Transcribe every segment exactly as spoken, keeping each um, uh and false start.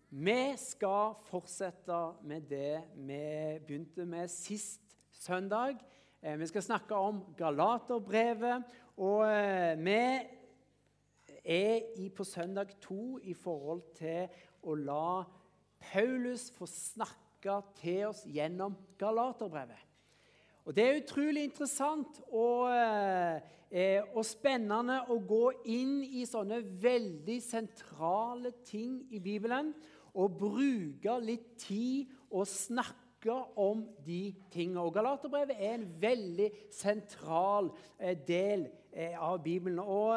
Vi skal fortsette med det vi begynte med sist søndag. Vi skal snakke om Galaterbrevet, og vi er på søndag to i forhold til å la Paulus få snakke til oss gjennom Galaterbrevet. Og det er utrolig interessant og, og spennende å gå inn i sånne veldig sentrale ting i Bibelen, og bruke litt tid og snakke om de tingene. Og Galaterbrevet er en veldig sentral eh, del eh, av Bibelen. Og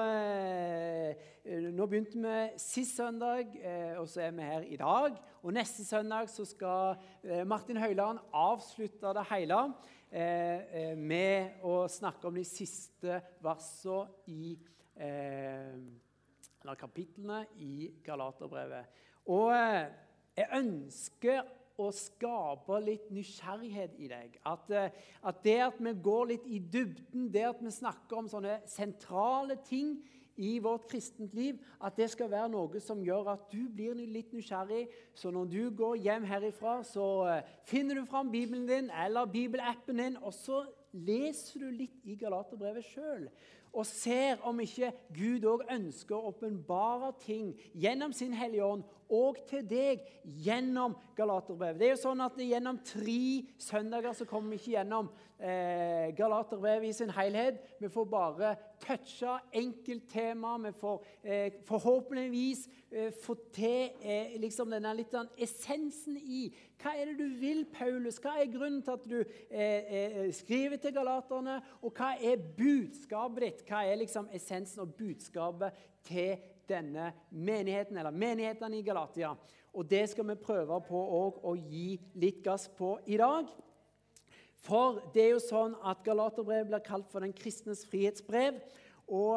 eh, nå begynte vi sist søndag, eh, og så er vi her i dag. Og neste søndag så skal eh, Martin Høyland avslutte det hele eh, eh, med å snakke om de siste versene i eh, eller kapitlene i Galaterbrevet. Og jeg ønsker å skape litt nysgjerrighet i deg. At, at det at vi går litt i dybden, det at vi snakker om sånne sentrale ting i vårt kristent liv, at det skal være noe som gjør at du blir litt nysgjerrig. Så når du går hjem herifra, så finner du fram Bibelen din eller Bibelappen din, og så leser du litt i Galaterbrevet selv. Og ser om ikke Gud også ønsker å åpenbare ting gjennom sin hellige ånd, og til deg gjennom Galaterbrevet. Det er jo sånn at gjennom tre søndager så kommer vi ikke gjennom eh, Galaterbrevet i sin helhet. Vi får bare touche enkelttema, vi får eh, forhåpentligvis eh, få til eh, liksom denne litt den essensen i hva er det du vil, Paulus? Hva er grunnen til at du eh, eh, skriver til galaterne? Og hva er budskapet ditt? Hva er liksom essensen og budskapet til denne menigheten, eller menighetene i Galatia? Og det skal vi prøve på å gi litt gass på i dag. For det er jo sånn at Galaterbrevet blir kalt for den kristnes frihetsbrev, og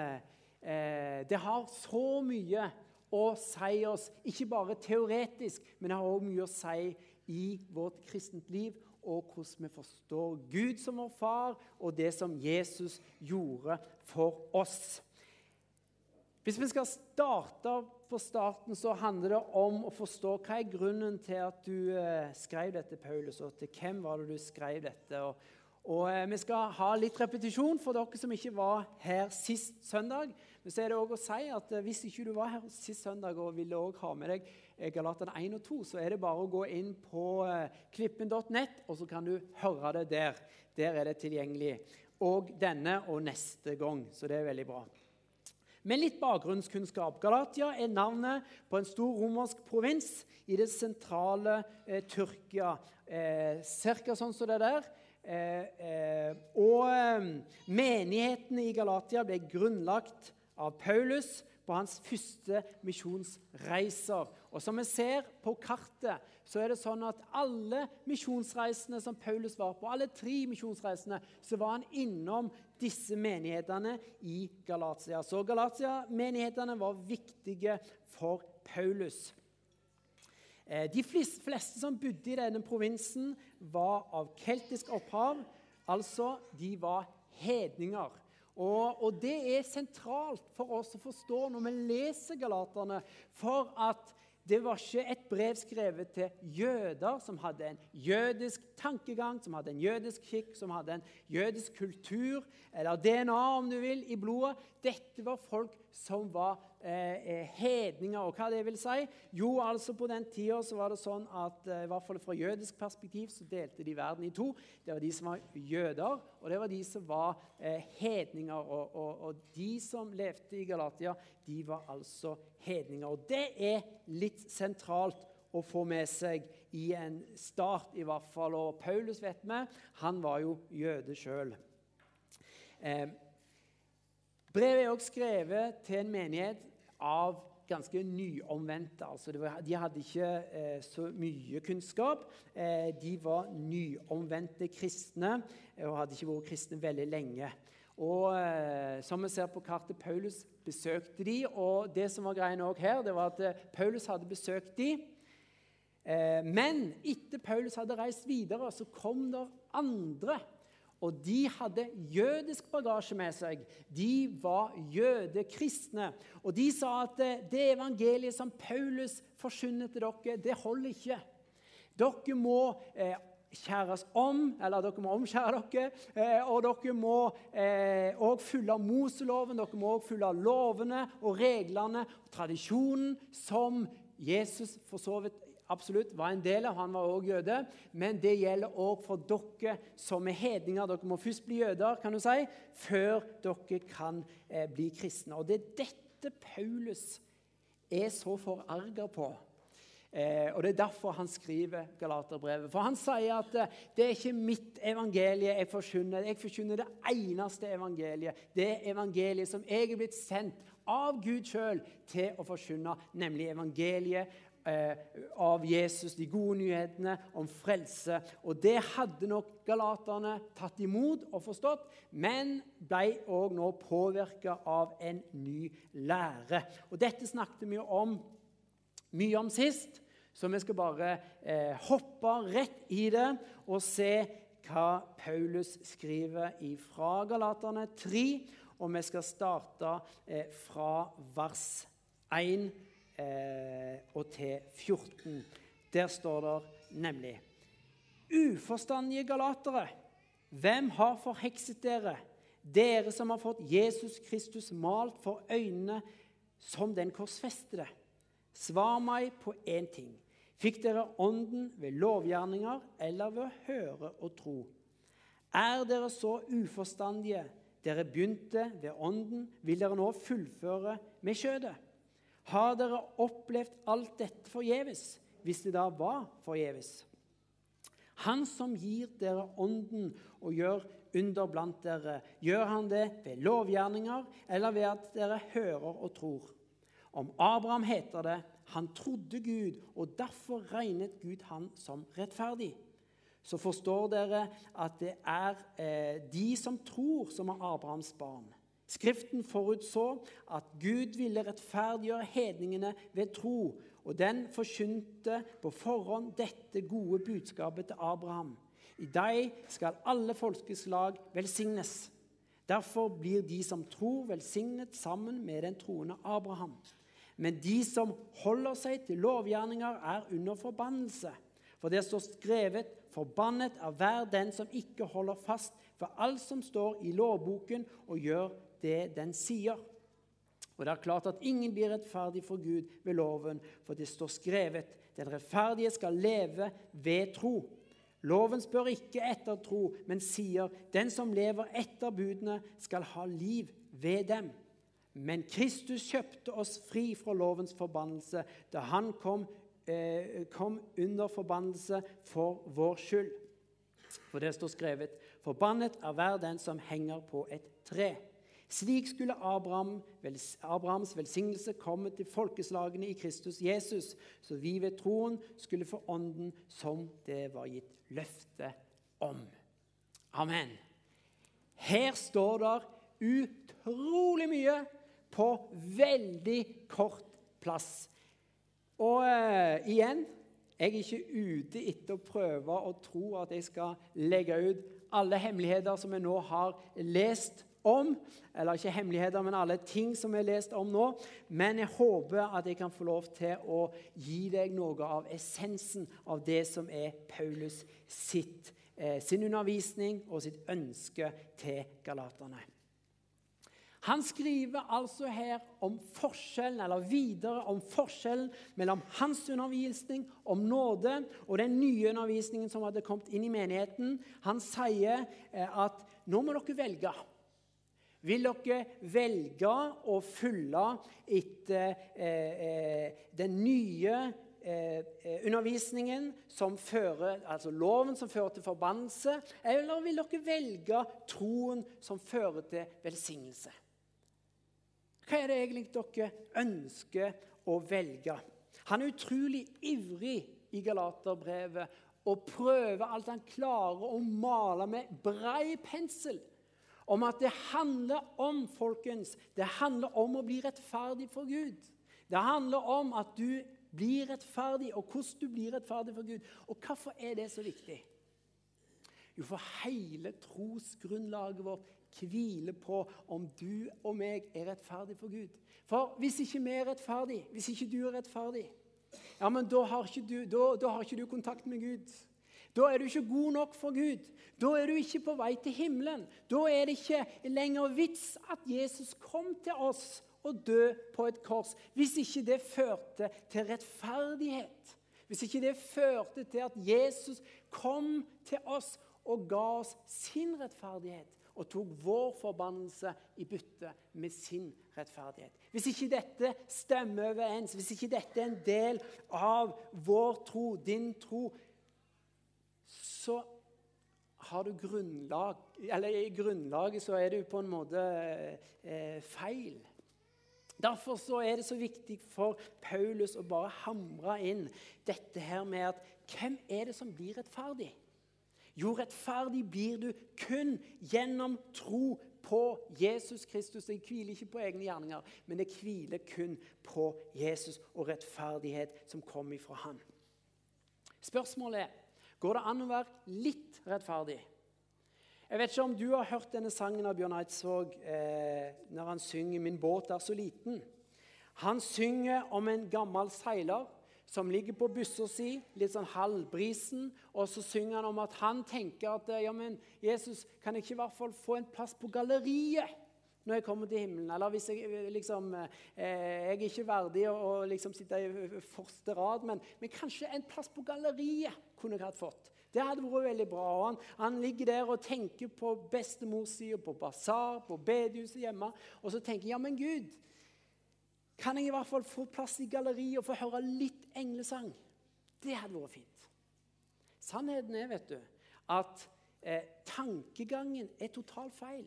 eh, det har så mye å si oss, ikke bare teoretisk, men det har også mye å si i vårt kristent liv, og hvordan vi forstår Gud som vår far, og det som Jesus gjorde for oss. Hvis vi skal starte på starten, så handler det om å forstå hva er grunnen til at du eh, skrev dette, Paulus, og til hvem var det du skrev dette. Og, og eh, vi skal ha litt repetisjon for dere som ikke var her sist søndag. Men så er det også å si at eh, hvis ikke du var her sist søndag og ville også ha med deg eh, Galaterne én og to, så er det bare å gå inn på eh, klippen punktum nett, og så kan du høre det der. Der er det tilgjengelig. Og denne og neste gang, så det er veldig bra. Med litt bakgrunnskunnskap. Galatia er navnet på en stor romersk provins i det sentrale eh, Tyrkia. Eh, cirka sånn som det der. Eh, eh, og eh, menighetene i Galatia ble grunnlagt av Paulus på hans første misjonsreiser. Og som vi ser på kartet, så er det sånn at alle misjonsreisene som Paulus var på, alle tre misjonsreisene, så var han innom disse menighetene i Galatia. Så Galatia-menighetene var viktige for Paulus. De fleste som bodde i denne provinsen var av keltisk opphav, altså de var hedninger. Og, og det er sentralt for oss å forstå når vi leser Galaterne, for at det var ikke et brev skrevet til jøder som hadde en jødisk tankegang, som hadde en jødisk skikk, som hadde en jødisk kultur, eller D N A om du vil, i blodet. Dette var folk som var eh, hedninger, og hva det vil si? Jo, altså på den tiden så var det sånn at eh, i hvert fall fra jødisk perspektiv så delte de verden i to. Det var de som var jøder, og det var de som var eh, hedninger, og, og, og de som levde i Galatia, de var altså hedninger. Og det er litt sentralt å få med seg i en start i hvert fall. Og Paulus vet vi, han var jo jøde selv. Eh, brevet er også skrevet til en menighet av ganske nyomvendte. Altså det var, de hadde ikke eh, så mye kunnskap. Eh, de var nyomvendte kristne, og hadde ikke vært kristne veldig lenge. Og eh, som vi ser på kartet, Paulus besøkte de, og det som var greien også her, det var at eh, Paulus hadde besøkt de, eh, men etter Paulus hadde reist videre, så kom det andre, og de hadde jødisk bagasje med seg. De var jødekristne. Og de sa at det evangeliet som Paulus forkynner til dere, det holder ikke. Dere må eh, skjæres om, eller dere må omskjære dere, eh, og dere må eh, også følge Moseloven, dere må også følge lovene og reglene og tradisjonen som Jesus for så vidt absolutt var en del av. Han var også jøde, men det gjelder også for dere som er hedninger. Dere må først bli jøder, kan du si, før dere kan eh, bli kristne. Og det er dette Paulus er så forarget på. Eh, og det er derfor han skriver Galaterbrevet. For han sier at eh, det er ikke mitt evangelie jeg forkynner. Jeg forkynner det eneste evangeliet. Det evangeliet som jeg er blitt sendt av Gud selv til å forkynne, nemlig evangeliet eh, av Jesus, de gode nyhetene om frelse. Og det hadde nok galaterne tatt imot og forstått, men ble også nå påvirket av en ny lære. Og dette snakket vi om mye om sist, så vi skal bare eh, hoppe rett i det og se hva Paulus skriver fra Galaterne tre, og vi skal starte eh, fra vers én eh, og til fjorten. Der står det nemlig: Uforstandige galatere, hvem har forhekset dere? Dere som har fått Jesus Kristus malt for øynene som den korsfestede. Svar meg på en ting. Fikk dere ånden ved lovgjerninger eller ved å høre og tro? Er dere så uforstandige? Dere begynte ved ånden, vil dere nå fullføre med kjødet? Har dere opplevd alt dette forgjeves, hvis det da var forgjeves? Han som gir dere ånden og gjør under blant dere, gjør han det ved lovgjerninger eller ved at dere hører og tror? Om Abraham heter det, han trodde Gud, og derfor regnet Gud han som rettferdig. Så forstår dere at det er eh, de som tror som er Abrahams barn. Skriften forutså at Gud ville rettferdiggjøre hedningene ved tro, og den forkynte på forhånd dette gode budskapet til Abraham. I deg skal alle folkeslag velsignes. Derfor blir de som tror velsignet sammen med den troende Abraham. Men de som holder seg til lovgjerninger er under forbannelse. For det står skrevet, forbannet er hver den som ikke holder fast for alt som står i lovboken og gjør det den sier. Og det er klart at ingen blir rettferdig for Gud ved loven, for det står skrevet, den rettferdige skal leve ved tro. Loven spør ikke etter tro, men sier, den som lever etter budene skal ha liv ved dem. Men Kristus kjøpte oss fri fra lovens forbannelse, da han kom, eh, kom under forbannelse for vår skyld. For det står skrevet, forbannet er hver den som henger på et tre. Slik skulle Abraham, Abrahams velsignelse komme til folkeslagene i Kristus Jesus, så vi ved troen skulle få ånden som det var gitt løfte om. Amen. Her står det utrolig mye på veldig kort plass. Og eh, igjen, jeg er ikke ute etter å prøve å tro at jeg skal legge ut alle hemmeligheter som jeg nå har lest om, eller ikke hemmeligheter, men alle ting som jeg har lest om nå, men jeg håper at jeg kan få lov til å gi deg noe av essensen av det som er Paulus sitt, eh, sin undervisning og sitt ønske til galaterne. Han skriver altså her om forskjellen, eller videre om forskjellen mellom hans undervisning om nåde og den nye undervisningen som hadde kommet inn i menigheten. Han sier at nå må dere velge. Vil dere velge å følge etter eh, eh, den nye eh, undervisningen som fører, altså loven som fører til forbannelse, eller vil dere velge troen som fører til velsignelse? Hva er det egentlig dere ønsker å velge? Han er utrolig ivrig i Galaterbrevet og prøver alt han klarer å male med brei pensel om at det handler om, folkens, det handler om å bli rettferdig for Gud. Det handler om at du blir rettferdig, og hvordan du blir rettferdig for Gud. Og hvorfor er det så viktig? Jo, for hele trosgrunnlaget vårt hviler på om du og meg er rettferdig for Gud. For hvis ikke vi er rettferdig, hvis ikke du er rettferdig, ja, men da har ikke du, da, da har ikke du kontakt med Gud. Da er du ikke god nok for Gud. Da er du ikke på vei til himmelen. Da er det ikke lenger vits at Jesus kom til oss og dø på et kors, hvis ikke det førte til rettferdighet. Hvis ikke det førte til at Jesus kom til oss og ga oss sin rettferdighet, og tok vår forbannelse i bytte med sin rettferdighet. Hvis ikke dette stemmer overens, hvis ikke dette er en del av vår tro, din tro, så har du grunnlag, eller i grunnlaget så er du på en måte eh, feil. Derfor så er det så viktig for Paulus å bare hamre inn dette her med at hvem er det som blir rettferdig? Jo, rettferdig blir du kun gjennom tro på Jesus Kristus. Det hviler ikke på egne gjerninger, men det hviler kun på Jesus og rettferdighet som kommer fra han. Spørsmålet er, går det an å være litt rettferdig? Jeg vet ikke om du har hørt denne sangen av Bjørn Eidsvåg eh, når han synger «Min båt er så liten». Han synger om en gammel seiler som ligger på bussa si, litt sånn halvbrisen, og så synger han om at han tenker at ja, men Jesus, kan jeg ikke i hvert fall få en plass på galleriet når jeg kommer til himmelen? Eller hvis jeg liksom, eh, jeg er ikke verdig å, å liksom sitte i første rad, men, men kanskje en plass på galleriet kunne jeg hatt fått. Det hadde vært veldig bra. Han, han ligger der og tenker på bestemors side, på basar, på bedehuset hjemme, og så tenker jeg, ja, men Gud, kan jeg i hvert fall få plass i galleriet og få høre litt englesang? Det hadde vært fint. Sannheten er, vet du, at eh, tankegangen er totalt feil.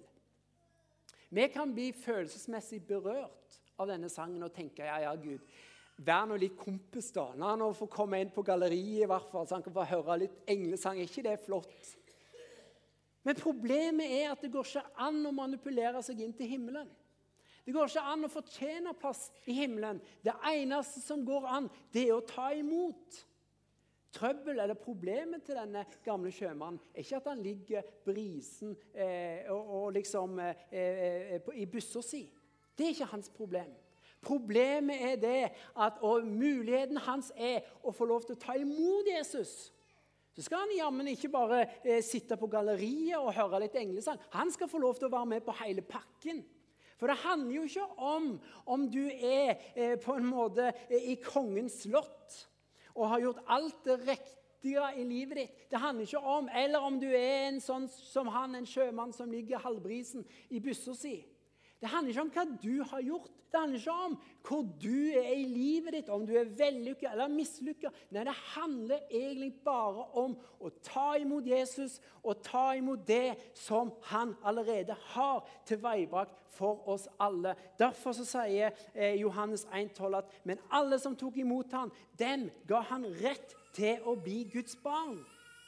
Vi kan bli følelsesmessig berørt av denne sangen og tenke, ja, ja, Gud, vær nå litt kompis da, når han får komme inn på galleriet i hvert fall, så han kan få høre litt englesang. Er ikke det flott? Men problemet er at det går ikke an å manipulere seg inn til himmelen. Det går ikke an å fortjene plass i himmelen. Det eneste som går an, det er å ta imot. Trøbbel eller problemet til denne gamle sjømannen er ikke at han ligger brisen eh, og, og liksom eh, eh, i bussa si. Det er ikke hans problem. Problemet er det at og muligheten hans er å få lov til å ta imot Jesus. Så skal han jammen ikke bare eh, sitte på galleriet og høre litt englesang. Han skal få lov til å være med på hele pakken. For det handler jo ikke om om du er eh, på en måte eh, i kongens slott og har gjort alt det riktige i livet ditt. Det handler ikke om, eller om du er en sånn som han, en sjømann som ligger halvbrisen i bussa si. Det handler ikke om hva du har gjort. Det handler ikke om hvor du er i livet ditt, om du er vellykket eller mislykket. Nei, det handler egentlig bare om å ta imot Jesus og ta imot det som han allerede har tilveiebrakt for oss alle. Derfor så sier eh, Johannes en tolv at men alle som tok imot han, dem ga han rett til å bli Guds barn.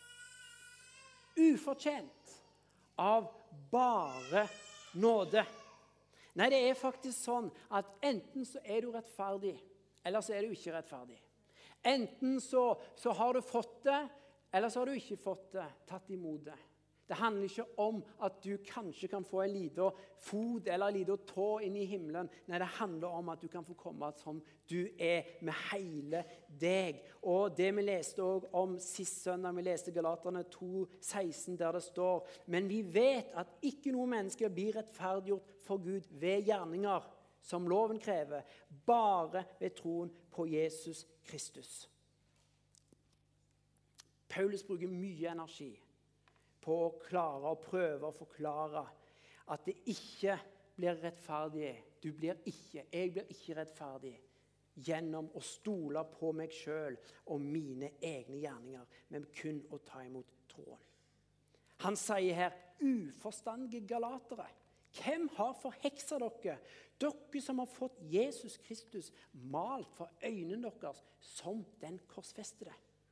Ufortjent av bare nåde. Nei, det er faktisk sånn at enten så er du rettferdig, eller så er du ikke rettferdig. Enten så, så har du fått det, eller så har du ikke fått det, tatt imot det. Det handler ikke om at du kanskje kan få en liten fot eller en liten tå inn i himmelen. Nei, det handler om at du kan få komme som du er med hele deg. Og det vi leste også om sist søndag, vi leste Galaterne to seksten, der det står, men vi vet at ikke noe menneske blir rettferdiggjort for Gud ved gjerninger som loven krever, bare ved troen på Jesus Kristus. Paulus bruker mye energi på å klare å prøve å forklare at det ikke blir rettferdig. Du blir ikke, jeg blir ikke rettferdig gjennom å stole på meg selv og mine egne gjerninger, men kun å ta imot troen. Han sier her, uforstandige galatere, hvem har forhekset dere? Dere som har fått Jesus Kristus malt for øynene deres som den korsfestede.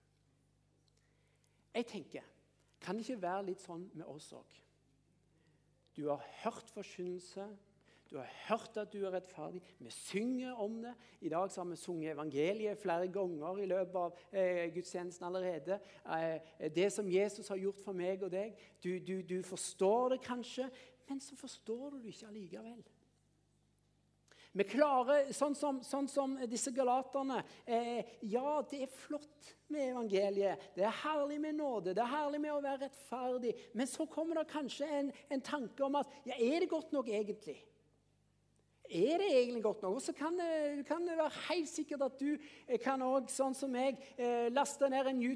Jeg tenker, kan det ikke være litt sånn med oss også? Du har hørt forkynnelse, Du har hørt at du er rettferdig. Vi synger om det. I dag så har vi sunget evangeliet flere ganger i løpet av eh, gudstjenesten allerede. Eh, det som Jesus har gjort for meg og deg. Du, du, du forstår det kanskje, men så forstår du det ikke allikevel. Vi klarer, sånn som, sånn som disse galaterne, eh, ja, det er flott med evangeliet, det er herlig med nåde, det er herlig med å være rettferdig, men så kommer det kanskje en, en tanke om at, ja, er det godt nok egentlig? Er det egentlig godt nok? Og så kan det, kan det være helt sikkert at du kan også, sånn som jeg, eh, laste ned en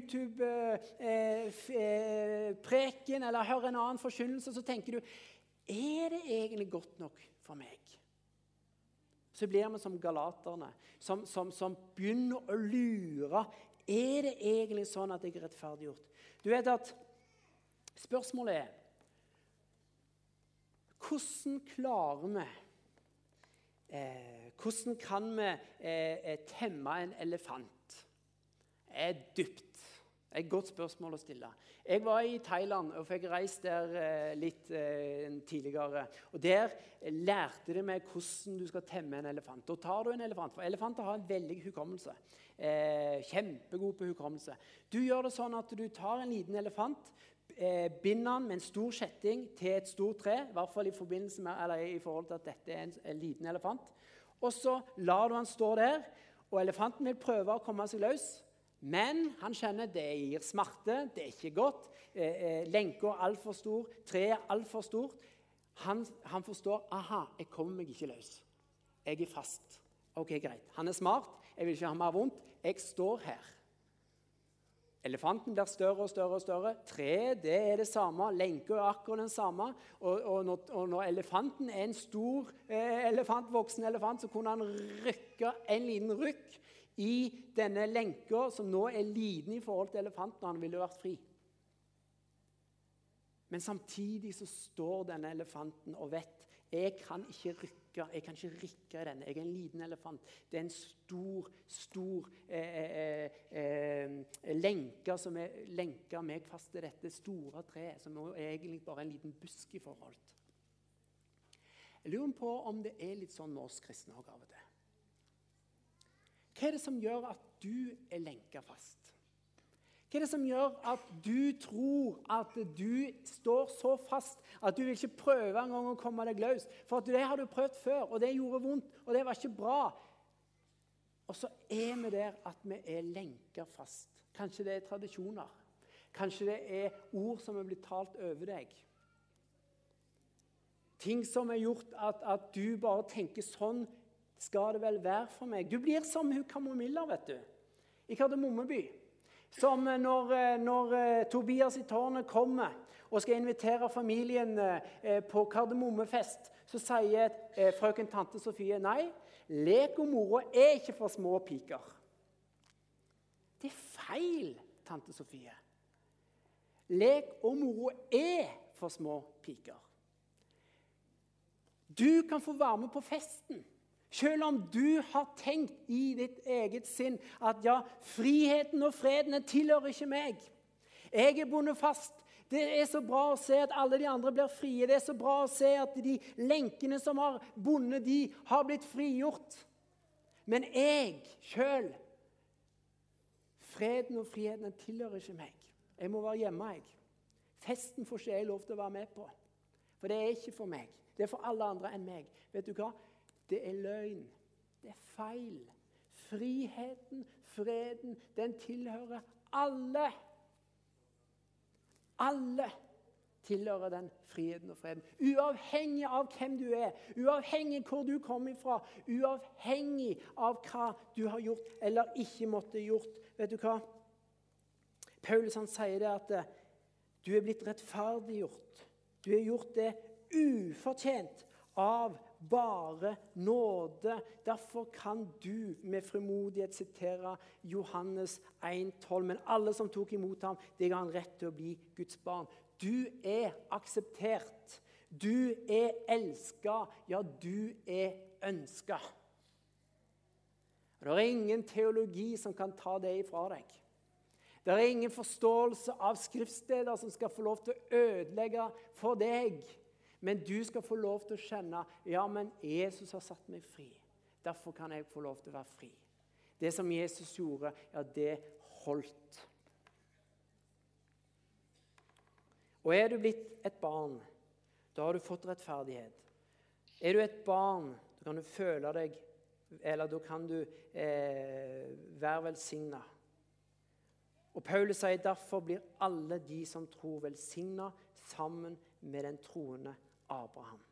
YouTube-preken eh, eller høre en annen forkynnelse, så tenker du, er det egentlig godt nok for meg? Så blir vi som galaterne, som, som, som begynner å lure. Er det egentlig sånn at jeg er rettferdiggjort? Du vet at spørsmålet er, hvordan klarer vi, eh, hvordan kan vi eh, temme en elefant? Det er dypt. Det er et godt spørsmål å stille. Jeg var i Thailand og fikk reist der eh, litt eh, tidligere. Og der lærte de meg hvordan du skal temme en elefant. Da tar du en elefant, for elefanter har en veldig hukommelse. Eh, kjempegod på hukommelse. Du gjør det sånn at du tar en liten elefant, eh, binder den med en stor kjetting til et stort tre, i hvert fall i, forbindelse med, eller i forhold til at dette er en, en liten elefant. Og så lar du han stå der, og elefanten vil prøve å komme seg løs. Men han kjenner det gir smerte, det er ikke godt, eh, eh, lenken er alt for stor, treet er alt for stort. Han, han forstår, aha, jeg kommer meg ikke løs. Jeg er fast. Ok, greit. Han er smart, jeg vil ikke ha mer vondt, jeg står her. Elefanten blir større og større og større. Treet, det er det samme. Lenken er akkurat den samme. Og, og, når, og når elefanten er en stor eh, elefant, voksen elefant, så kunne han rykke en liten rykk i denne lenka, som nå er liten i forhold til elefanten, han ville vært fri. Men samtidig så står denne elefanten og vet, jeg kan ikke rykke, jeg kan ikke rykke i denne, jeg er en liten elefant. Det er en stor, stor eh, eh, eh, lenke som er, lenker meg fast til dette store treet, som er egentlig bare en liten busk i forhold. Jeg lurer på om det er litt sånn med oss kristne også av og til. Hva er det som gjør at du er lenket fast? Hva er det som gjør at du tror at du står så fast at du vil ikke prøve en gang å komme deg løs? For at det har du prøvd før, og det gjorde vondt, og det var ikke bra. Og så er vi der at vi er lenket fast. Kanskje det er tradisjoner. Kanskje det er ord som er blitt talt over deg. Ting som har gjort at, at du bare tenker sånn, skal det vel være for meg? Du blir som hun Kamomilla, vet du, i Kardemommeby. Som når, når Tobias i tårnet kommer og skal invitere familien på Kardemommefest, så sier frøken tante Sofie, nei, lek og moro er ikke for små piker. Det er feil, tante Sofie. Lek og moro er for små piker. Du kan få være med på festen. Selv om du har tenkt i ditt eget sinn at ja, friheten og freden tilhører ikke meg. Jeg er bundet fast. Det er så bra å se at alle de andre blir frie. Det er så bra å se at de lenkene som har bundet de har blitt frigjort. Men jeg selv, freden og friheten tilhører ikke meg. Jeg må være hjemme, jeg. Festen får ikke jeg lov til å være med på. For det er ikke for meg. Det er for alle andre enn meg. Vet du hva? Det er løgn. Det er feil. Friheten, freden, den tilhører alle. Alle tilhører den friheten og freden. Uavhengig av hvem du er, uavhengig hvor du kommer fra, uavhengig av hva du har gjort eller ikke måtte gjort. Vet du hva? Paulus han sier det at du er blitt rettferdiggjort. Du har gjort det ufortjent av bare nåde. Derfor kan du med frimodighet sitere Johannes en tolv. Men alle som tok imot ham, det ga han rett til å bli Guds barn. Du er akseptert. Du er elsket. Ja, du er ønsket. Det er ingen teologi som kan ta det ifra deg. Det er ingen forståelse av skriftsteder som skal få lov til å ødelegge for deg. Men du skal få lov til å kjenne, ja, men Jesus har satt meg fri. Derfor kan jeg få lov til å være fri. Det som Jesus gjorde, ja, det holdt. Og er du blitt et barn, da har du fått rettferdighet. Er du et barn, da kan du føle deg, eller da kan du eh, være velsignet. Og Paulus sier, derfor blir alle de som tror velsignet sammen med den troende Abraham.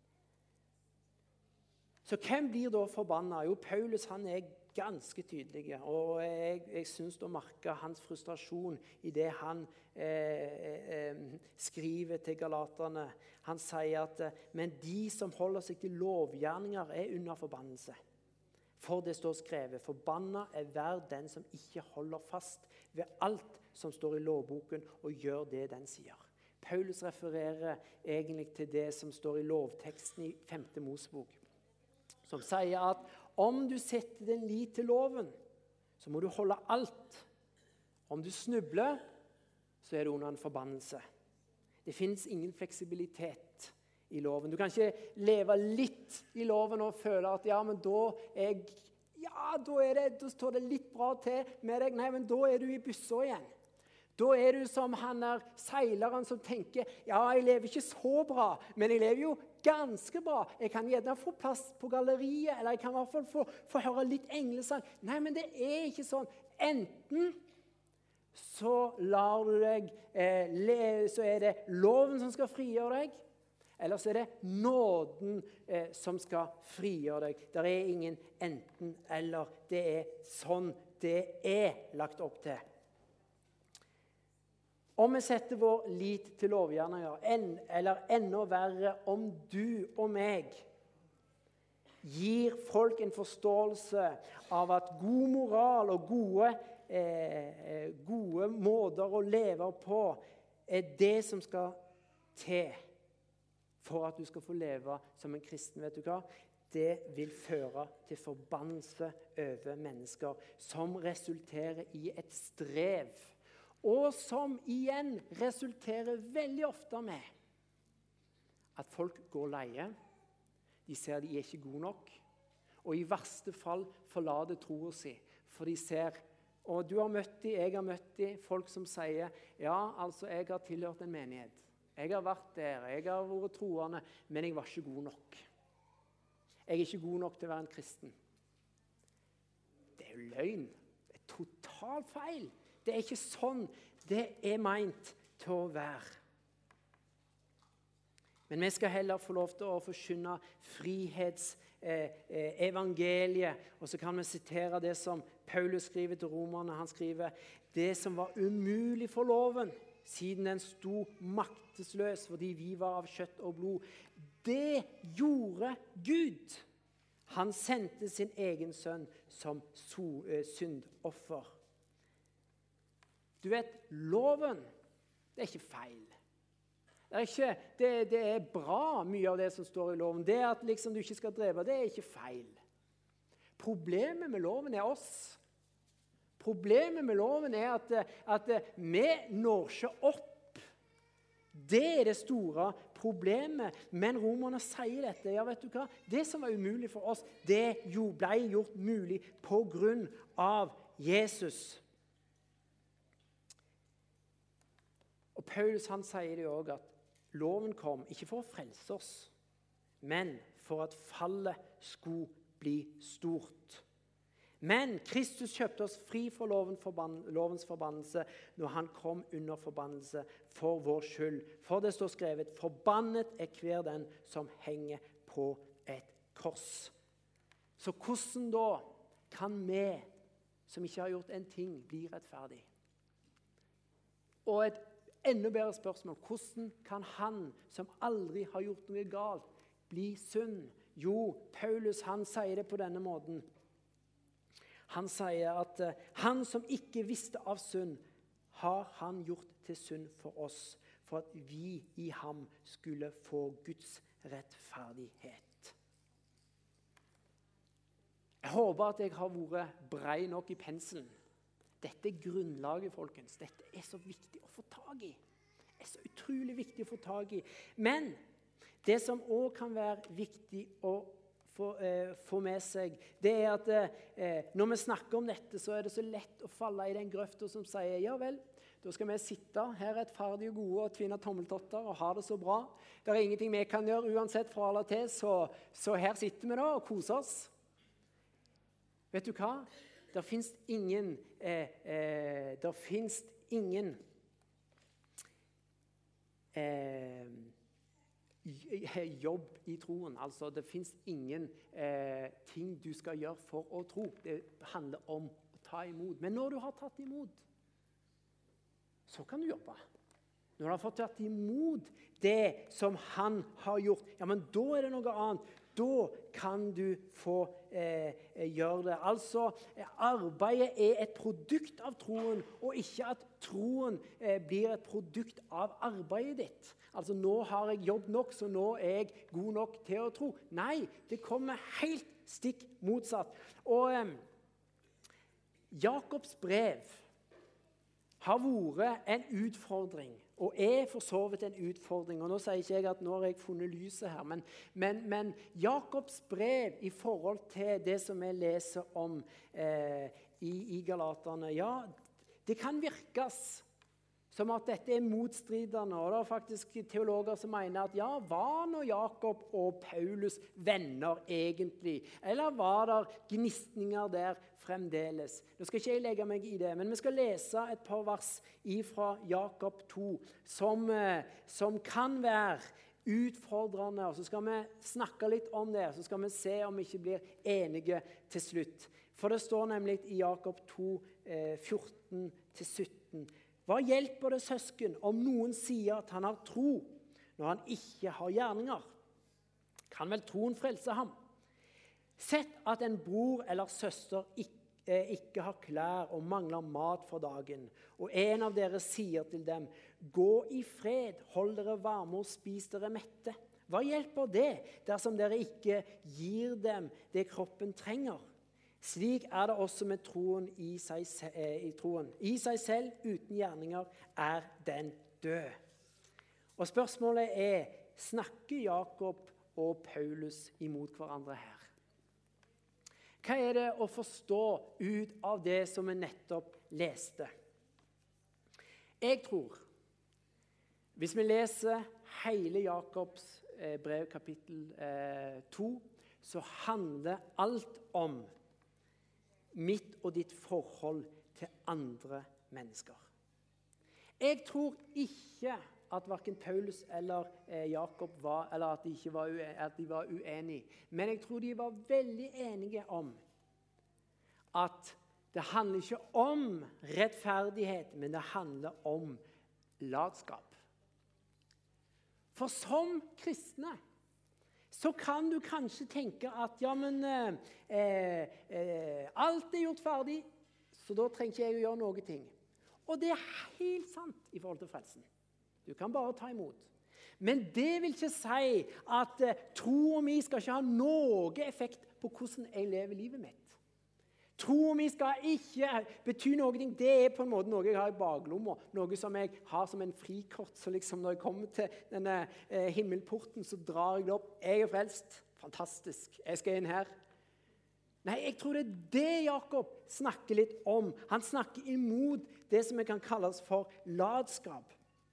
Så hvem blir da forbannet? Jo, Paulus han er ganske tydelig, og jeg, jeg synes å merke hans frustrasjon i det han eh, eh, skriver til galaterne. Han sier at, men de som holder seg til lovgjerninger er under forbannelse. For det står skrevet, forbannet er hver den som ikke holder fast ved alt som står i lovboken og gjør det den sier. Paulus refererer egentlig til det som står i lovteksten i femte Mosebok, som sier at om du setter din lit til loven, så må du holde alt. Om du snubler, så er det under en forbannelse. Det finnes ingen fleksibilitet i loven. Du kan ikke leve litt i loven og føle at ja, men da, er jeg, ja, da, er det, da står det litt bra til med deg. Nei, men da er du i bussa igjen. Da er du som han er seileren som tenker, ja, jeg lever ikke så bra, men jeg lever jo ganske bra. Jeg kan gjerne få plass på galleriet, eller jeg kan i hvert fall få, få høre litt englesang. Nei, men det er ikke sånn. Enten så lar du deg, eh, le, så er det loven som skal frigjøre deg, eller så er det nåden eh, som skal frigjøre deg. Det er ingen enten eller. Det er sånn det er lagt opp til. Om vi setter vår lit til lovgjerninger, en, eller enda verre, om du og meg gir folk en forståelse av at god moral og gode, eh, gode måter å leve på er det som skal til for at du skal få leve som en kristen, vet du hva? Det vil føre til forbannelse over mennesker, som resulterer i et strev, og som igjen resulterer veldig ofte med at folk går leie, de ser de er ikke gode nok, og i verste fall forlater troen sin, for de ser, og du har møtt de, jeg har møtt de, folk som sier, ja, altså jeg har tilhørt en menighet, jeg har vært der, jeg har vært troende, men jeg var ikke god nok. Jeg er ikke god nok til å være en kristen. Det er jo løgn. Det er totalt feil. Det er ikke sånn det er meint til å være. Men vi skal heller få lov til å forkynne frihetsevangeliet. Eh, eh, og så kan vi sitere det som Paulus skriver til romerne. Han skriver, det som var umulig for loven, siden den sto maktesløs fordi vi var av kjøtt og blod. Det gjorde Gud. Han sendte sin egen sønn som syndoffer. Du vet, loven, det er ikke feil. Det er, ikke, det, det er bra mye av det som står i loven. Det at liksom du ikke skal dreve, det er ikke feil. Problemet med loven er oss. Problemet med loven er at, at vi når ikke opp. Det er det store problemet. Men romerne sier dette. Ja, vet du hva? Det som var umulig for oss, det ble gjort mulig på grunn av Jesus. Og Paulus han sier det også at loven kom ikke for å frelse oss, men for at fallet skulle bli stort. Men Kristus kjøpte oss fri fra loven forbann, lovens forbannelse når han kom under forbannelse for vår skyld. For det står skrevet, forbannet er hver den som henger på et kors. Så hvordan da kan vi, som ikke har gjort en ting, bli rettferdig? Og et enda bedre spørsmål, hvordan kan han som aldri har gjort noe galt, bli synd? Jo, Paulus han sier det på denne måten. Han sier at uh, han som ikke visste av synd, har han gjort til synd for oss, for at vi i ham skulle få Guds rettferdighet. Jeg håper at jeg har vært brei nok i penselen. Dette er grunnlaget, folkens. Dette er så viktig å få tag i. Det er så utrolig viktig å få tag i. Men Det som også kan være viktig å få, eh, få med seg, det er at eh, når vi snakker om dette, så er det så lett å falle i den grøfta som sier, ja vel, da skal vi sitte her rettferdige og gode og tvinne tommeltotter og ha det så bra. Det er ingenting vi kan gjøre uansett fra eller til, så, så her sitter vi da og koser oss. Vet du hva? Det finnes ingen, eh, eh, det finnes ingen eh, jobb i troen. Altså, det finnes ingen eh, ting du skal gjøre for å tro. Det handler om å ta imot. Men når du har tatt imot, så kan du jobbe. Når du har fått tatt imot det som han har gjort, ja, men da er det noe annet. Da kan du få eh, gjøre det. Altså, arbeidet er et produkt av troen, og ikke at troen eh, blir et produkt av arbeidet ditt. Altså, nå har jeg jobb nok, så nå er jeg god nok til å tro. Nei, det kommer helt stikk motsatt. Og eh, Jakobs brev har vært en utfordring, og er for så vidt en utfordring. Og nå sier ikke jeg at nå har jeg funnet lyset her, men, men, men Jakobs brev i forhold til det som vi leser om eh, i, i Galaterne, ja, det kan virkes som at dette er motstridende, og det er faktisk teologer som mener at ja, var nå Jakob og Paulus venner egentlig? Eller var det gnistninger der fremdeles? Nå skal ikke jeg legge meg i det, men vi skal lese et par vers fra Jakob to, som, som kan være utfordrende, og så skal vi snakke litt om det, så skal vi se om vi ikke blir enige til slutt. For det står nemlig i Jakob to, fjorten til sytten, hva hjelper det søsken om noen sier at han har tro, når han ikke har gjerninger? Kan vel troen frelse ham? Sett at en bror eller søster ikke, ikke har klær og mangler mat for dagen, og en av dere sier til dem, gå i fred, hold dere varme og spis dere mette. Hva hjelper det dersom dere ikke gir dem det kroppen trenger? Slik er det også med troen i seg, i troen. I seg selv, uten gjerninger, er den død. Og spørsmålet er, snakker Jakob og Paulus imot hverandre her? Hva er det å forstå ut av det som vi nettopp leste? Jeg tror, hvis vi leser hele Jakobs brev kapittel to, så handler alt om mitt og ditt forhold til andre mennesker. Jeg tror ikke at hverken Paulus eller eh, Jakob var, eller at de, ikke var ue, at de var uenige, men jeg tror de var veldig enige om at det handler ikke om rettferdighet, men det handler om latskap. For som kristne så kan du kanskje tenke at ja, men eh, eh, alt er gjort ferdig, så da trenger ikke jeg å gjøre noe ting. Og det er helt sant i forhold til frelsen. Du kan bare ta imot. Men det vil ikke si at eh, tro mi skal ikke ha noe effekt på hvordan jeg lever livet mitt. Tro mi skal ikke bety noe. Det er på en måte noe jeg har i baklomma, noe som jeg har som en frikort. Så liksom når jeg kommer til denne eh, himmelporten, så drar jeg det opp. Jeg er frelst. Fantastisk. Jeg skal inn her. Nei, jeg tror det er det Jakob snakker litt om. Han snakker imot det som vi kan kalles for latskap.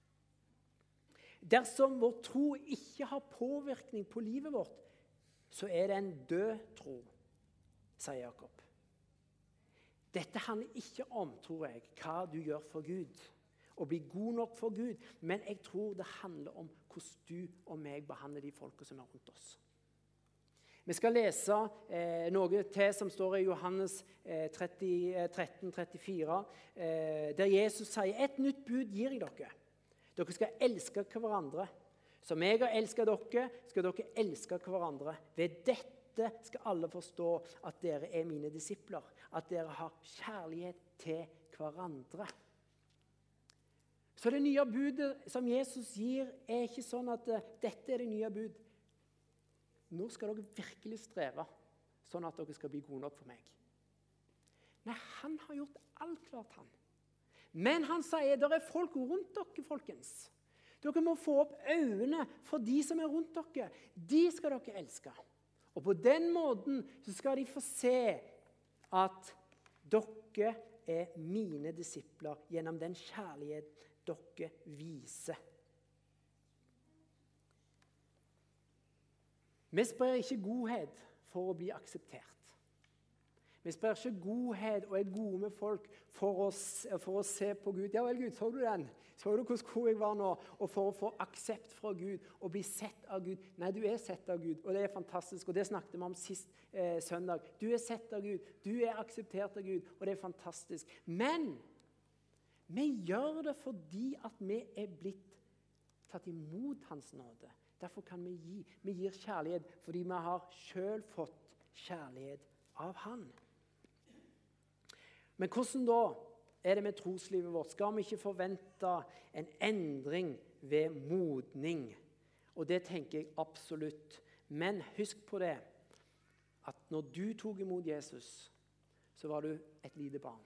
Dersom vår tro ikke har påvirkning på livet vårt, så er det en død tro, sier Jakob. Dette handler ikke om, tror jeg, hva du gjør for Gud, å bli god nok for Gud, men jeg tror det handler om hvordan du og meg behandler de folka som er rundt oss. Vi skal lese eh, noe til som står i Johannes eh, tretti, tretten trettifire, eh, der Jesus sier, et nytt bud gir jeg dere. Dere skal elske hverandre. Som jeg har elsket dere, skal dere elske hverandre. Ved dette skal alle forstå at dere er mine disipler, at dere har kjærlighet til hverandre. Så det nye budet som Jesus gir er ikke sånn at uh, dette er det nye bud. Nå skal dere virkelig streve, sånn at dere skal bli gode nok for meg. Nei, han har gjort alt klart han. Men han sier, det er folk rundt dere, folkens. Dere må få opp øynene for de som er rundt dere. De skal dere elske. Og på den måten så skal de få se at dere er mine disipler gjennom den kjærlighet dere viser. Vi sprer ikke godhet for å bli akseptert. Vi sprer ikke godhet og er gode med folk for å, for å se på Gud. Ja vel, Gud, så du den? Så du hvor god jeg var nå? Og for å få aksept fra Gud og bli sett av Gud. Nei, du er sett av Gud, og det er fantastisk. Og det snakket vi om sist eh, søndag. Du er sett av Gud, du er akseptert av Gud, og det er fantastisk. Men vi gjør det fordi at vi er blitt tatt imot hans nåde. Derfor kan vi gi. Vi gir kjærlighet fordi vi har selv fått kjærlighet av han. Men hvordan da er det med troslivet vårt? Skal vi ikke forvente en endring ved modning? Og det tenker jeg absolutt. Men husk på det, at når du tok imot Jesus, så var du et lite barn.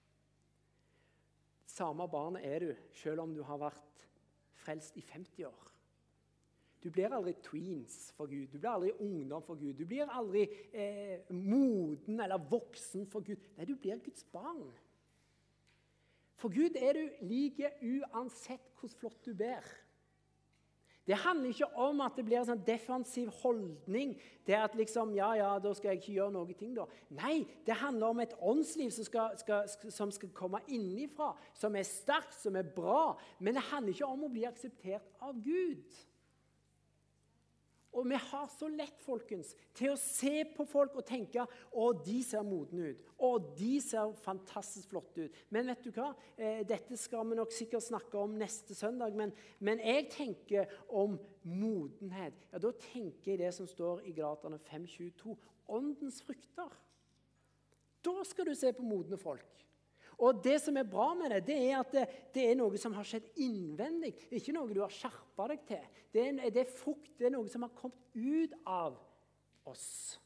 Samme barnet er du, selv om du har vært frelst i femti år. Du blir aldri tweens for Gud, du blir aldri ungdom for Gud, du blir aldri eh, moden eller voksen for Gud. Nei, du blir Guds barn. For Gud er du like uansett hvor flott du ber. Det handler ikke om at det blir en sånn defensiv holdning til at liksom, ja, ja, da skal jeg ikke gjøre noe ting da. Nei, det handler om et åndsliv som skal, skal, som skal komme innifra, som er sterkt, som er bra, men det handler ikke om å bli akseptert av Gud. Og vi har så lett, folkens, til å se på folk og tenke å, de ser modne ut, å, de ser fantastisk flotte ut. Men vet du hva? Eh, dette skal vi nok sikkert snakke om neste søndag, men, men jeg tenker om modenhet. Ja, da tenker jeg det som står i Galaterne fem tjueto, åndens frukter. Da skal du se på modne folk. Og det som er bra med det, det er at det, det er noe som har skjedd innvendig. Det er ikke noe du har skjerpet deg til. Det er, det er frukt, det er noe som har kommet ut av oss.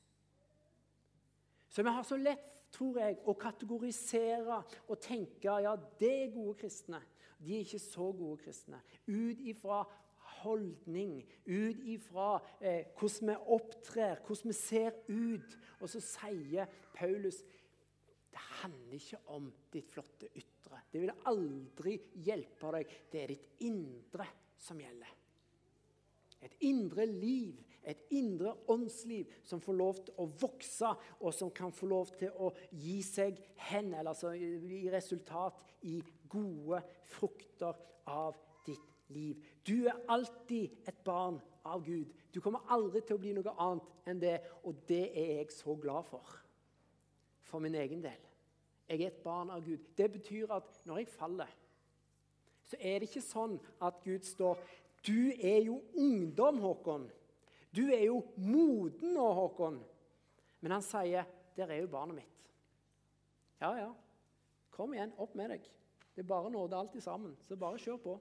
Så vi har så lett, tror jeg, å kategorisere og tenke, ja, det er gode kristne. De er ikke så gode kristne. Ut ifra holdning, ut ifra eh, hvordan vi opptrer, hvordan vi ser ut. Og så sier Paulus, det handler ikke om ditt flotte ytre. Det vil aldri hjelpe deg. Det er ditt indre som gjelder. Et indre liv, et indre åndsliv som får lov til å vokse, og som kan få lov til å gi seg hen, eller altså i resultat i gode frukter av ditt liv. Du er alltid et barn av Gud. Du kommer aldri til å bli noe annet enn det, og det er jeg så glad for. For min egen del. Jeg er et barn av Gud. Det betyr at når jeg faller, så er det ikke sånn at Gud står, du er jo ungdom, Håkon. Du er jo moden nå, Håkon. Men han sier, der er jo barnet mitt. Ja, ja. Kom igjen, opp med deg. Det er bare nåde alltid sammen, så bare kjør på.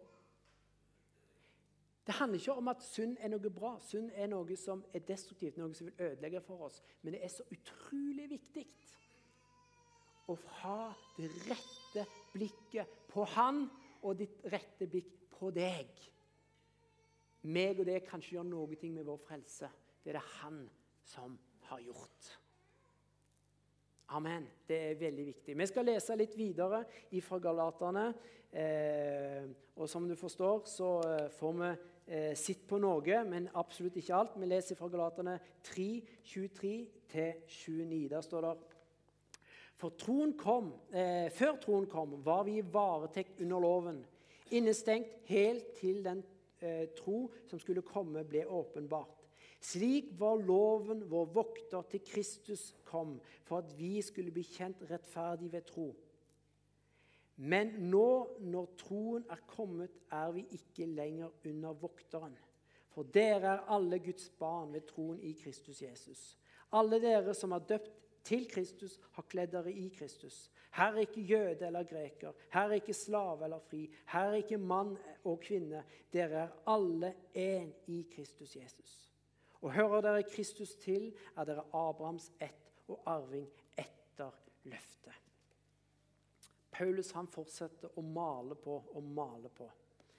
Det handler ikke om at synd er noe bra. Synd er noe som er destruktivt, noe som vil ødelegge for oss. Men det er så utrolig viktig å ha det rette blikket på han, og ditt rette blikk på deg. Meg og det kan ikke gjøre noe med vår frelse. Det er det han som har gjort. Amen. Det er veldig viktig. Vi skal lese litt videre fra Galaterne, eh, og som du forstår, så får vi eh, sitt på noe, men absolutt ikke alt. Vi leser fra Galaterne tre tjuetre til tjueni. Der står det, For troen kom, eh, før troen kom, var vi i varetekt under loven, innestengt helt til den eh, tro som skulle komme ble åpenbart. Slik var loven vår vokter til Kristus kom, for at vi skulle bli kjent rettferdig ved tro. Men nå, når troen er kommet, er vi ikke lenger under vokteren. For dere er alle Guds barn ved troen i Kristus Jesus. Alle dere som har døpt til Kristus, har kledd dere i Kristus. Her er ikke jøde eller greker, her er ikke slave eller fri, her er ikke mann og kvinne. Dere er alle en i Kristus Jesus. Og hører dere Kristus til, er dere Abrahams ett og arving etter løftet. Paulus han fortsetter å male på og male på.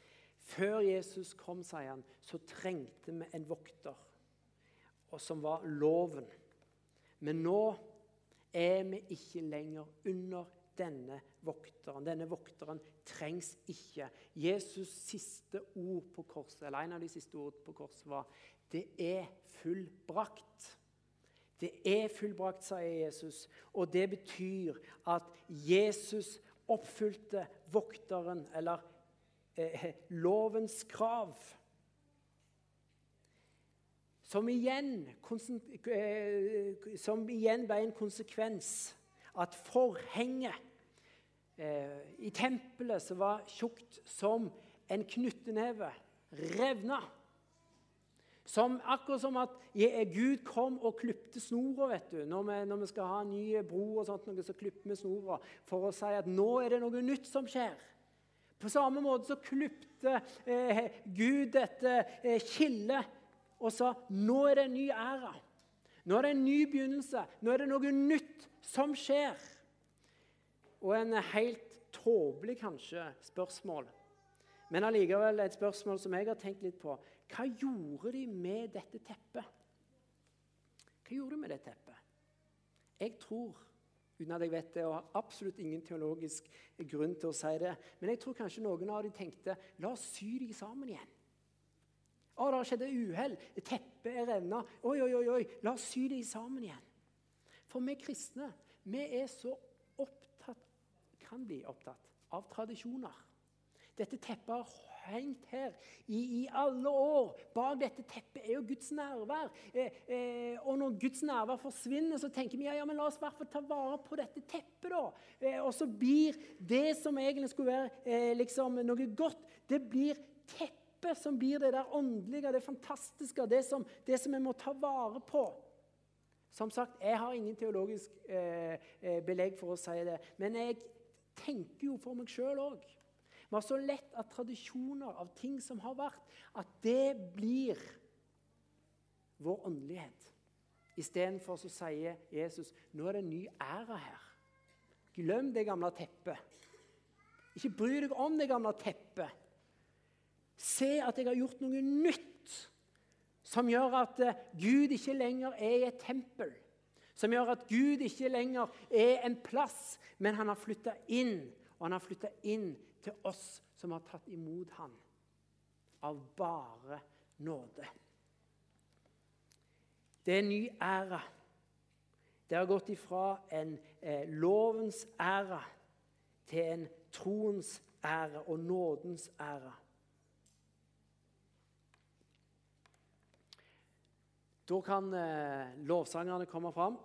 Før Jesus kom, sier han, så trengte vi en vokter, og som var loven. Men nå er vi ikke lenger under denne vokteren. Denne vokteren trengs ikke. Jesus' siste ord på korset, eller en av de siste ord på korset var, det er fullbrakt. Det er fullbrakt, sier Jesus, og det betyr at Jesus oppfylte vokteren, eller eh, lovens krav. Som igjen, som igjen ble en konsekvens at forhenget eh, i tempelet som var tjukt som en knytteneve, revna. Som, akkurat som at Gud kom og klippte snora, vet du. Når vi, når vi skal ha en ny bro og sånt, noe, så klipper vi snora for å si at nå er det noe nytt som skjer. På samme måte så klippte eh, Gud dette eh, skillet og sa, nå er det en ny æra. Nå er det en ny begynnelse. Nå er det noe nytt som skjer. Og en helt tåpelig kanskje spørsmål, men allikevel et spørsmål som jeg har tenkt litt på. Hva gjorde de med dette teppet? Hva gjorde de med det teppet? Jeg tror, uten at jeg vet det, og har absolutt ingen teologisk grunn til å si det, men jeg tror kanskje noen av de tenkte, la oss sy de sammen igjen. Å, det har skjedd uhell. Teppet er revnet. Oi, oi, oi, oi. La oss sy de sammen igjen. For vi kristne, vi er så opptatt, kan bli opptatt, av tradisjoner. Dette teppet har hengt her i, i alle år. Bak dette teppet er jo Guds nærvær. Eh, eh, og når Guds nærvær forsvinner, så tenker vi, ja, ja men la oss i hvert fall ta vare på dette teppet da. Eh, og så blir det som egentlig skulle være eh, liksom noe godt, det blir teppet som blir det der åndelige, det fantastiske, det som, det som vi må ta vare på. Som sagt, jeg har ingen teologisk eh, belegg for å si det, men jeg tenker jo for meg selv også. Vi har så lett at tradisjoner av ting som har vært, at det blir vår åndelighet. I stedet for så sier Jesus, nå er det en ny æra her. Glem det gamle teppet. Ikke bry deg om det gamle teppet. Se at jeg har gjort noe nytt, som gjør at Gud ikke lenger er i et tempel. Som gjør at Gud ikke lenger er en plass, men han har flyttet inn, og han har flyttet inn til oss som har tatt imot han av bare nåde. Det er en ny æra. Det har gått ifra en eh, lovens æra til en troens æra og nådens æra. Da kan eh, lovsangerne komme fram.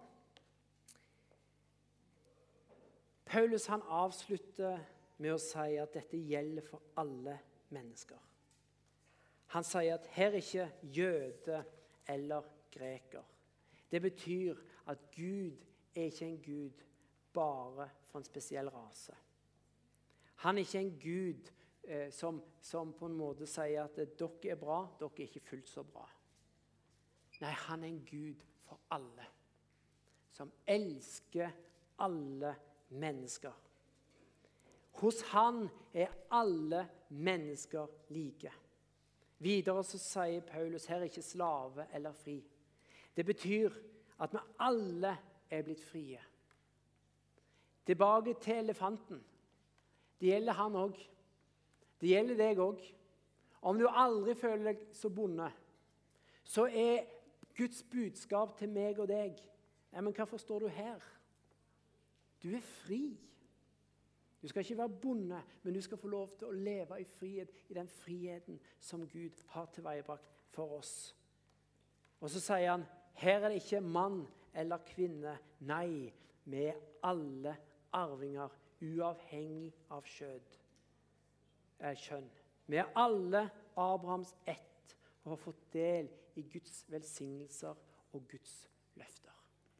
Paulus han avslutter med å si at dette gjelder for alle mennesker. Han sier at her er ikke jøde eller greker. Det betyr at Gud er ikke en Gud bare for en spesiell rase. Han er ikke en Gud eh, som, som på en måte sier at dere er bra, dere er ikke fullt så bra. Nei, han er en Gud for alle, som elsker alle mennesker. Hos han er alle mennesker like. Videre så sier Paulus, her er ikke slave eller fri. Det betyr at vi alle er blitt frie. Tilbake til elefanten. Det gjelder han også. Det gjelder deg også. Om du aldri føler deg så bonde, så er Guds budskap til meg og deg, ja, men hva forstår du her? Du er fri. Du skal ikke være bonde, men du skal få lov til å leve i frihet, i den friheten som Gud har tilveiebrakt for oss. Og så sier han, her er det ikke mann eller kvinne, nei, vi er alle arvinger, uavhengig av kjød, eh, kjønn. Vi er alle Abrahams ett, og har fått del i Guds velsignelser og Guds løfter.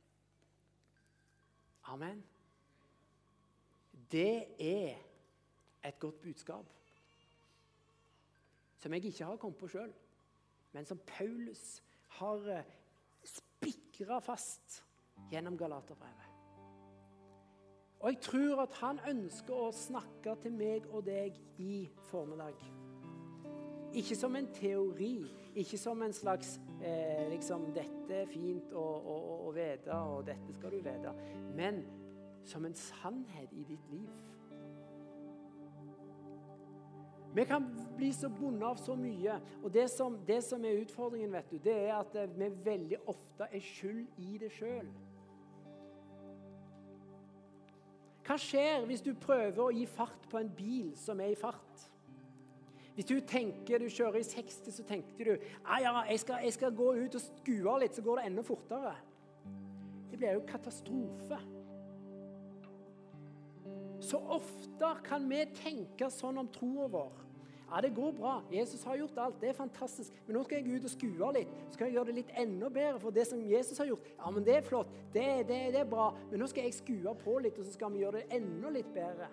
Amen. Det er et godt budskap, som jeg ikke har kommet på selv, men som Paulus har spikret fast gjennom Galaterbrevet. Og jeg tror at han ønsker å snakke til meg og deg i formiddag. Ikke som en teori, ikke som en slags eh, liksom, dette er fint å, å, å vite, og dette skal du vite, men som en sannhet i ditt liv. Vi kan bli så bundet av så mye, og det som, det som er utfordringen, vet du, det er at vi veldig ofte er skyld i det selv. Hva skjer hvis du prøver å gi fart på en bil som er i fart? Hvis du tenker du kjører i seksti, så tenker du ah, ja, jeg skal, jeg skal gå ut og skue litt, så går det enda fortere. Det blir jo katastrofe. Så ofte kan vi tenke sånn om troen vår. Ja, det går bra. Jesus har gjort alt. Det er fantastisk. Men nå skal jeg ut og skue litt. Så skal jeg gjøre det litt enda bedre for det som Jesus har gjort. Ja, men det er flott. Det, det, det er bra. Men nå skal jeg skue på litt, og så skal vi gjøre det enda litt bedre.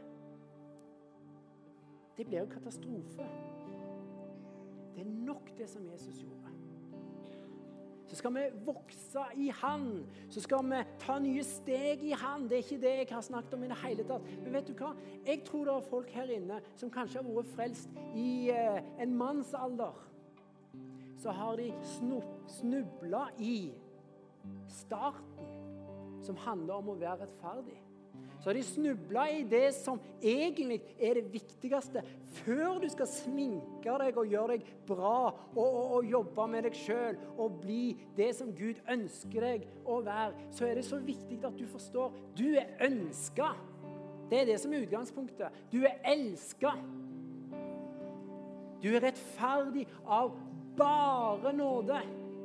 Det blir jo katastrofe. Det er nok det som Jesus gjorde. Så skal vi vokse i han. Så skal vi ta nye steg i han. Det er ikke det jeg har snakket om i det hele tatt. Men vet du hva? Jeg tror det er folk her inne som kanskje har vært frelst i eh, en mannsalder. Så har de snublet i starten som handler om å være rettferdig. Så har de snublet i det som egentlig er det viktigste. Før du skal sminke deg og gjøre deg bra og, og, og jobbe med deg selv og bli det som Gud ønsker deg å være, så er det så viktig at du forstår du er ønsket. Det er det som er utgangspunktet. Du er elsket. Du er rettferdig av bare nåde.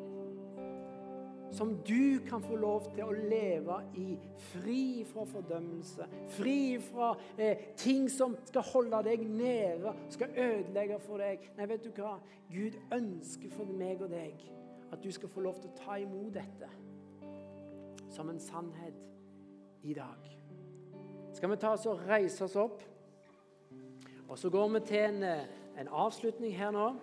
Som du kan få lov til å leve i, fri fra fordømmelse, fri fra eh, ting som skal holde deg nede, skal ødelegge for deg. Nei, vet du hva? Gud ønsker for meg og deg at du skal få lov til å ta imot dette som en sannhet i dag. Skal vi ta oss og reise oss opp? Og så går vi til en, en avslutning her nå.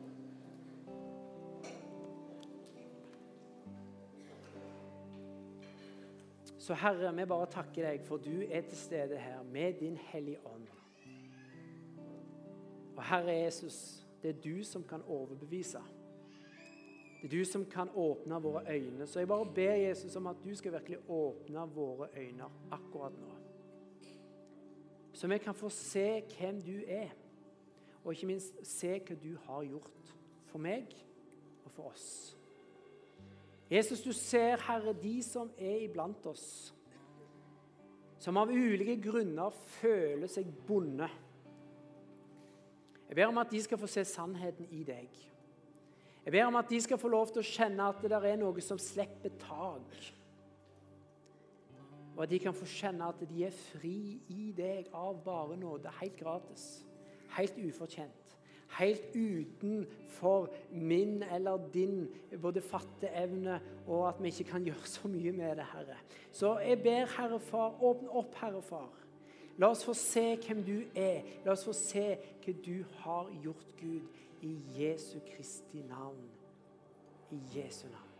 Så Herre, vi bare takker deg for du er til stede her med din hellige ånd. Og Herre Jesus, det er du som kan overbevise. Det er du som kan åpne våre øyne. Så jeg bare ber Jesus om at du skal virkelig åpne våre øyne akkurat nå. Så vi kan få se hvem du er. Og ikke minst se hva du har gjort for meg og for oss. Jesus, du ser, Herre, de som er iblant oss, som av ulike grunner føler seg bundet. Jeg ber om at de skal få se sannheten i deg. Jeg ber om at de skal få lov til å kjenne at det der er noe som slipper tag. Og at de kan få kjenne at de er fri i deg av bare nåde, helt gratis, helt ufortjent. Helt utenfor min eller din både fatteevne, og at vi ikke kan gjøre så mye med det, Herre. Så jeg ber, Herre Far, åpne opp, Herre Far. La oss få se hvem du er. La oss få se hva du har gjort, Gud, i Jesu Kristi navn. I Jesu navn.